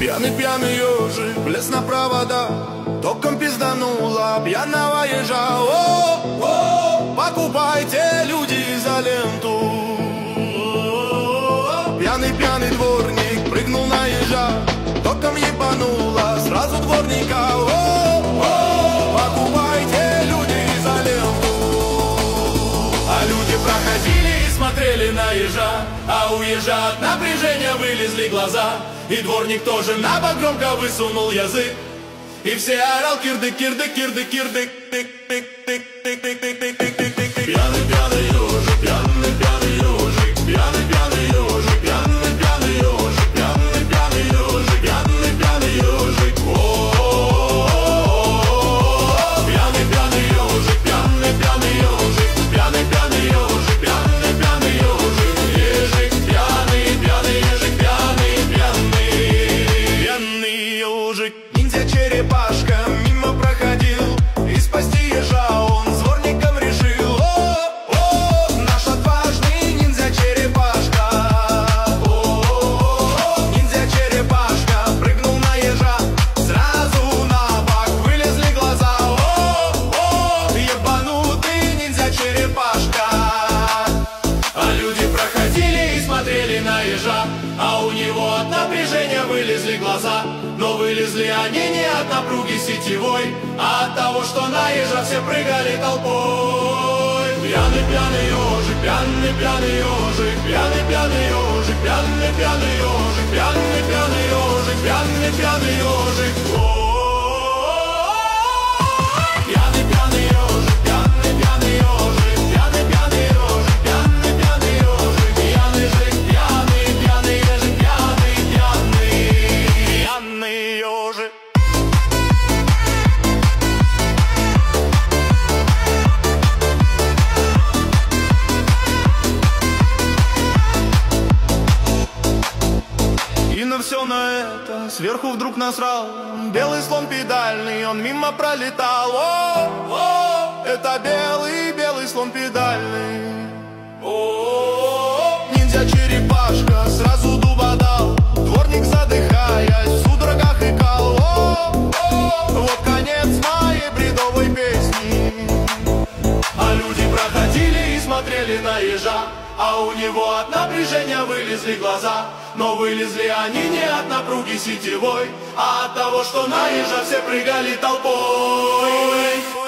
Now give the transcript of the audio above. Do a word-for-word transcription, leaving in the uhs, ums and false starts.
Пьяный, пьяный ежик, лез на провода, током пизданула пьяного ежа. О, о, покупайте, люди, изоленту. Пьяный, пьяный дворник прыгнул на ежа, током ебанула сразу дворника. О, о, покупайте, люди, изоленту. А люди проходили и смотрели на ежа, а у ежа от напряжения вылезли глаза. И дворник тоже на бок громко высунул язык, и все орал кирдык, кирдык, кирдык, кирдык, тык, тык, тык, тык, тык, тык, тык, тык, тык, тык. Пьяный, пьяный ежик, пьяный, пьяный ежик, пьяный, пьяный ежик, пьяный, пьяный ежик, пьяный, пьяный ежик, пьяный, пьяный ежик. Пьяный, пьяный ежик, пьяный, пьяный ежик, пьяный, пьяный ежик, пьяный, пьяный ежик, ежик, пьяный, пьяный ежик, пьяный, пьяный, пьяный ежик. Ниндзя-черепашка мимо проходил, и спасти ежа он с дворником решил. О, о, наш отважный ниндзя-черепашка. О, о, ниндзя-черепашка прыгнул на ежа, сразу на бок вылезли глаза. О, о, ебанутый ниндзя-черепашка. А люди проходили и смотрели на ежа, а у него от напряжения вылезли глаза. Но вылезли они не от напруги сетевой, а от того, что на ежа все прыгали толпой. Пьяный, пьяный ежик, пьяный, пьяный ежик, пьяный, пьяный ежик, пьяный, пьяный ежик, пьяный, пьяный ежик, пьяный, пьяный ежик. Пьяный, пьяный ежик, пьяный, пьяный ежик, пьяный, пьяный ежик, пьяный, пьяный ежик, пьяный жик, пьяный, пьяный ежик, пьяный, пьяный, пьяный ежик. И на все на это сверху вдруг насрал белый слон педальный, он мимо пролетал. О, о, это белый, белый слон педальный. О, ниндзя-черепашка сразу дуба дал, дворник, задыхаясь, в судорогах икал. О, о, вот конец моей бредовой песни. А люди проходили и смотрели на ежа, а у него от напряжения вылезли глаза. Но вылезли они не от напруги сетевой, а от того, что на ежа все прыгали толпой.